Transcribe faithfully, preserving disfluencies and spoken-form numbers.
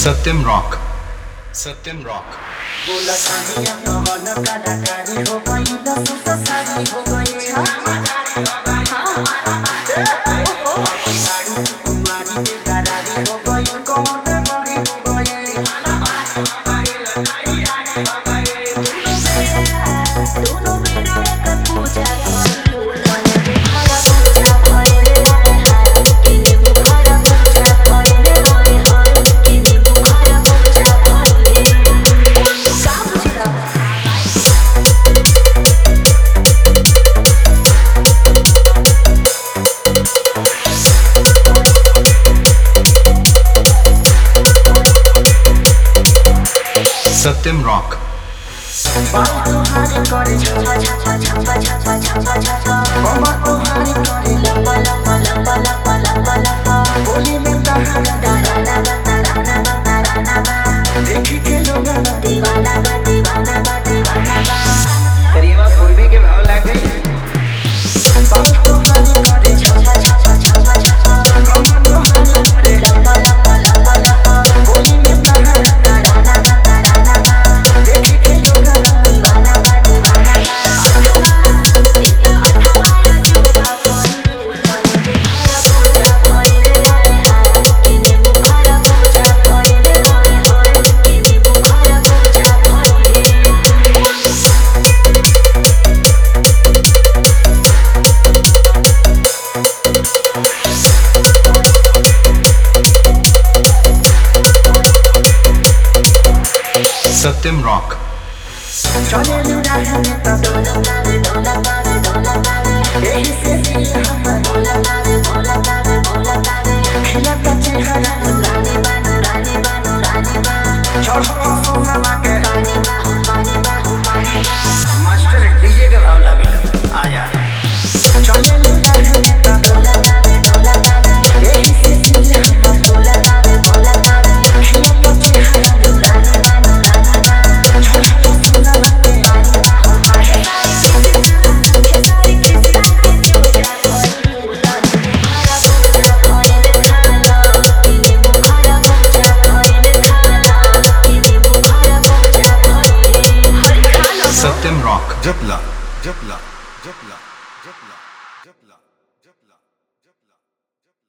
सत्यम rock सत्यम rock बोला सानिया कवन कलाकारी हो गई दस सारी हो गई साड़ी कुमारी बेकरारी हो गई कौन बड़ी हो गई दोनों मेरा एक पूजा सत्यम रॉक बाल तुम्हारे करे छपा छपा छपा छपा छपा छपा मम्मा तुम्हारे करे लंबा लंबा लंबा लंबा लंबा लंबा बोली में कहा डराना डराना डराना देखी के लोग दीवाना दीवाना दीवाना करिएवा पूर्वी के भाव लाग गई बाल तुम्हारे करे छपा छपा छपा छपा मम्मा तुम्हारे करे लंबा लंबा लंबा लंबा बोली में कहा डराना सत्यम रॉक चले लुड़ा है तो डोला डोला डोला डोला यही से दिल